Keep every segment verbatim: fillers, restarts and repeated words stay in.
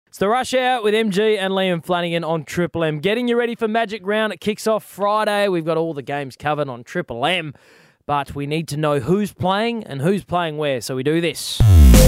It's the Rush Hour with M G and Liam Flanagan on Triple M. Getting you ready for Magic Round. It kicks off Friday. We've got all the games covered on Triple M, but we need to know who's playing and who's playing where, so we do this.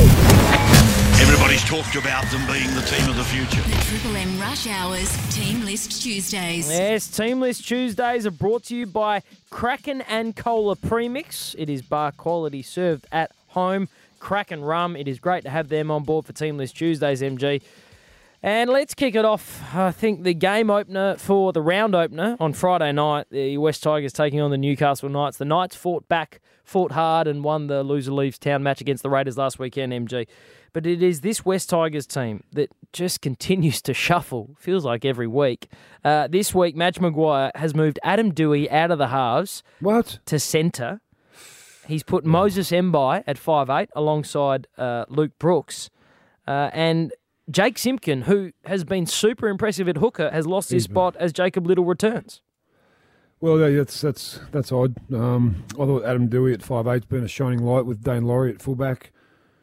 Everybody's talked about them being the team of the future. The Triple M Rush Hours Team List Tuesdays. Yes, Team List Tuesdays are brought to you by Kraken and Cola Premix. It is bar quality served at home. Kraken Rum. It is great to have them on board for Team List Tuesdays, M G. And let's kick it off. I think the game opener for the round opener on Friday night, the West Tigers taking on the Newcastle Knights. The Knights fought back, fought hard and won the loser leaves town match against the Raiders last weekend, M G. But it is this West Tigers team that just continues to shuffle, feels like every week. Uh, this week, Madge Maguire has moved Adam Dewey out of the halves What? to centre. He's put Moses Mbai at five eight alongside uh, Luke Brooks. Uh, and Jake Simpkin, who has been super impressive at hooker, has lost his spot as Jacob Little returns. Well, yeah, that's that's that's odd. Um, I thought Adam Dewey at five eight's been a shining light with Dane Laurie at fullback.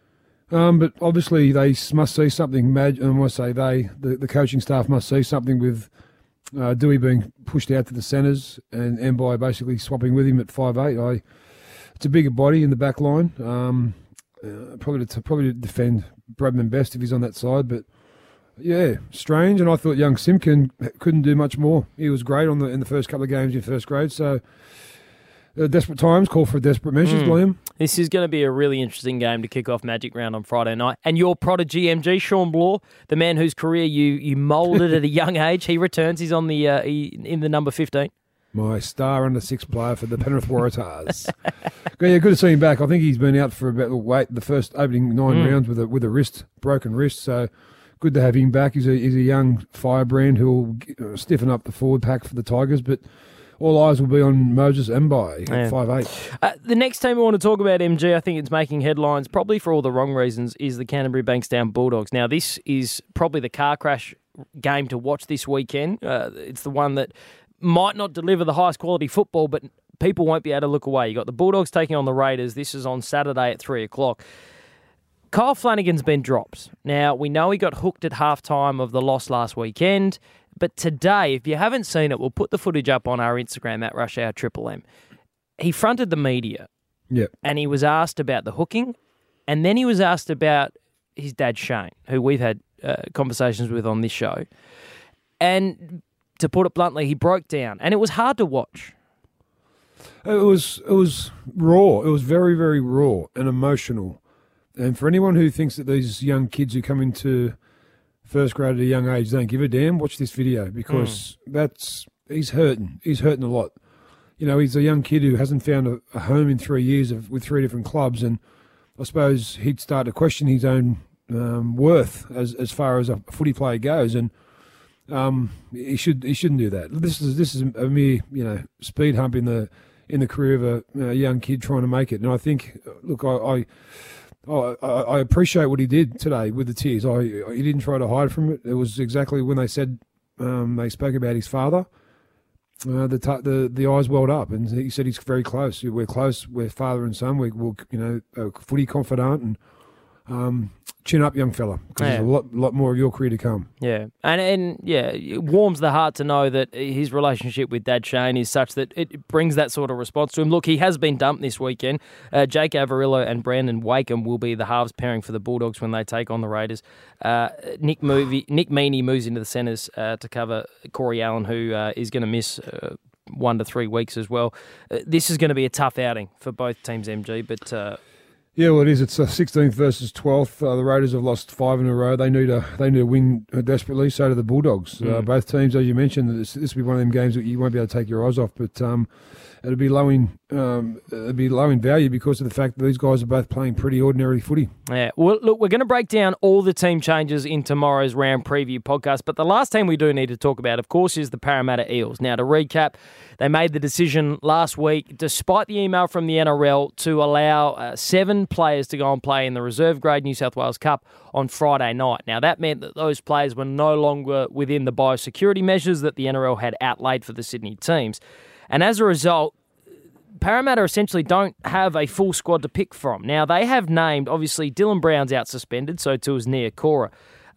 Um, but obviously they must see something. Mad, and when I say they, the, the coaching staff must see something with uh, Dewey being pushed out to the centres and Mbai basically swapping with him at five eight. I, it's a bigger body in the back line. Um, uh, probably to probably to defend Bradman best if he's on that side, but yeah, strange. And I thought young Simpkin couldn't do much more. He was great on the in the first couple of games in first grade. So uh, desperate times call for desperate measures, Mm. Liam. This is going to be a really interesting game to kick off Magic Round on Friday night. And your prodigy, M G, Sean Bloor, the man whose career you you moulded at a young age, he returns. He's on the uh, he, in the number fifteen. My star under six player for the Penrith Waratahs. Yeah, good to see him back. I think he's been out for about wait the first opening nine Mm. rounds with a with a wrist broken wrist. So good to have him back. He's a he's a young firebrand who will stiffen up the forward pack for the Tigers. But all eyes will be on Moses Mbai at Yeah. five eight. Uh, the next team we want to talk about, M G, I think it's making headlines, probably for all the wrong reasons, is the Canterbury Bankstown Bulldogs. Now, this is probably the car crash game to watch this weekend. Uh, it's the one that might not deliver the highest quality football, but people won't be able to look away. You got the Bulldogs taking on the Raiders. This is on Saturday at three o'clock. Kyle Flanagan's been dropped. Now, we know he got hooked at halftime of the loss last weekend, but today, if you haven't seen it, we'll put the footage up on our Instagram at Rush Hour Triple M. He fronted the media, Yep. and he was asked about the hooking, and then he was asked about his dad, Shane, who we've had uh, conversations with on this show. And to put it bluntly, he broke down, and it was hard to watch. It was it was raw. It was very very raw and emotional. And for anyone who thinks that these young kids who come into first grade at a young age don't give a damn, watch this video because mm. that's he's hurting. He's hurting a lot. You know, he's a young kid who hasn't found a, a home in three years of, with three different clubs, and I suppose he'd start to question his own um, worth as as far as a footy player goes. And um, he should he shouldn't do that. This is this is a mere you know speed hump in the in the career of a, a young kid trying to make it. And I think, look, I. I Oh, I, I appreciate what he did today with the tears. I he didn't try to hide from it. It was exactly when they said um, they spoke about his father. Uh, the t- the the eyes welled up, and he said he's very close. We're close. We're father and son. We will, you know, a footy confidant, and um, chin up, young fella, because Yeah. there's a lot lot more of your career to come. Yeah, and and yeah, it warms the heart to know that his relationship with Dad Shane is such that it brings that sort of response to him. Look, he has been dumped this weekend. Uh, Jake Avarillo and Brandon Wakeham will be the halves pairing for the Bulldogs when they take on the Raiders. Uh, Nick Movie, Nick Meaney moves into the centres uh, to cover Corey Allen, who uh, is going to miss Uh, one to three weeks as well. Uh, this is going to be a tough outing for both teams, M G, but uh, Yeah, well, it is. It's uh, sixteenth versus twelfth. Uh, the Raiders have lost five in a row. They need a they need a win uh, desperately. So do the Bulldogs. Mm. Uh, both teams, as you mentioned, this this will be one of them games that you won't be able to take your eyes off. But um, it'll be low in um, it'll be low in value because of the fact that these guys are both playing pretty ordinary footy. yeah, well, look, we're going to break down all the team changes in tomorrow's round preview podcast. But the last team we do need to talk about, of course, is the Parramatta Eels. Now, to recap, they made the decision last week, despite the email from the N R L, to allow uh, seven players to go and play in the reserve grade New South Wales Cup on Friday night. Now, that meant that those players were no longer within the biosecurity measures that the N R L had outlaid for the Sydney teams. And as a result, Parramatta essentially don't have a full squad to pick from. Now, they have named, obviously, Dylan Brown's out suspended, so too is Nia Cora.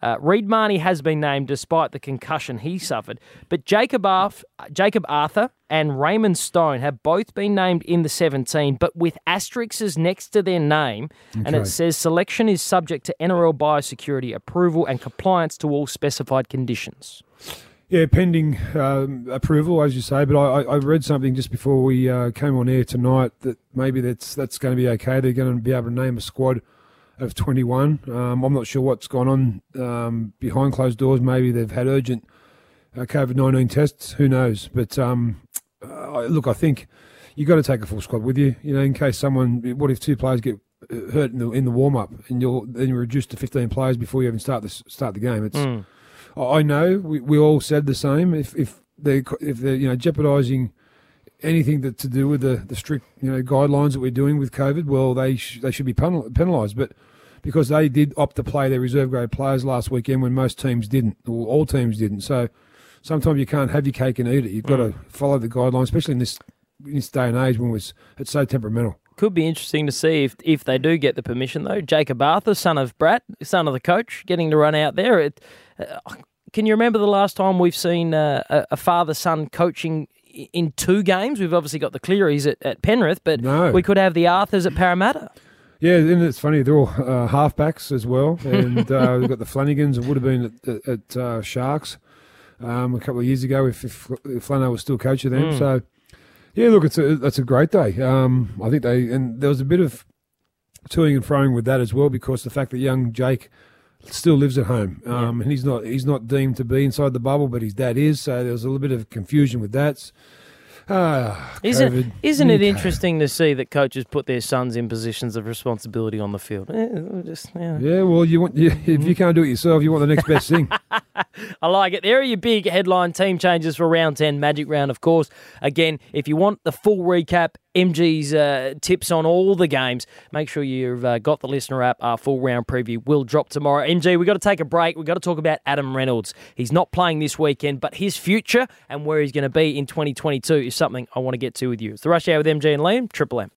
Uh, Reid Marnie has been named despite the concussion he suffered. But Jacob, Arth- Jacob Arthur and Raymond Stone have both been named in the seventeen, but with asterisks next to their name. Okay. And it says selection is subject to N R L biosecurity approval and compliance to all specified conditions. Yeah, pending um, approval, as you say. But I, I read something just before we uh, came on air tonight that maybe that's that's going to be okay. They're going to be able to name a squad of twenty-one. Um, I'm not sure what's gone on um, behind closed doors. Maybe they've had urgent uh, COVID nineteen tests. Who knows? But um, uh, look, I think you've got to take a full squad with you. You know, in case someone. What if two players get hurt in the in the warm up and you're then you're reduced to fifteen players before you even start the start the game? It's. Mm. I know we, we all said the same. If if they if they're you know jeopardising anything that to do with the, the strict you know guidelines that we're doing with COVID, well they sh- they should be penalised. But because they did opt to play their reserve grade players last weekend when most teams didn't, or all teams didn't. So sometimes you can't have your cake and eat it. You've got to follow the guidelines, especially in this in this day and age when it's it's so temperamental. Could be interesting to see if if they do get the permission, though. Jacob Arthur, son of Brett, son of the coach, getting to run out there. It, uh, can you remember the last time we've seen uh, a, a father-son coaching in two games? We've obviously got the Clearys at, at Penrith, but no. we could have the Arthurs at Parramatta. Yeah, and it's funny, they're all uh, halfbacks as well. And uh, we've got the Flanagans, it would have been at, at, at uh, Sharks um, a couple of years ago if, if, if Flano was still coach of them. Mm. So, yeah, look, it's a that's a great day. Um, I think they and there was a bit of toing and froing with that as well because the fact that young Jake still lives at home, um, yeah. and he's not he's not deemed to be inside the bubble, but his dad is. So there was a little bit of confusion with that. Ah, isn't COVID. isn't it okay. interesting to see that coaches put their sons in positions of responsibility on the field? Eh, just, yeah. yeah, well, you want you, if you can't do it yourself, you want the next best thing. I like it. There are your big headline team changes for round ten, Magic Round, of course. Again, if you want the full recap, M G's uh, tips on all the games, make sure you've uh, got the listener app. Our full round preview will drop tomorrow. M G, we've got to take a break. We've got to talk about Adam Reynolds. He's not playing this weekend, but his future and where he's going to be in twenty twenty-two is something I want to get to with you. It's the Rush Hour with M G and Liam, Triple M.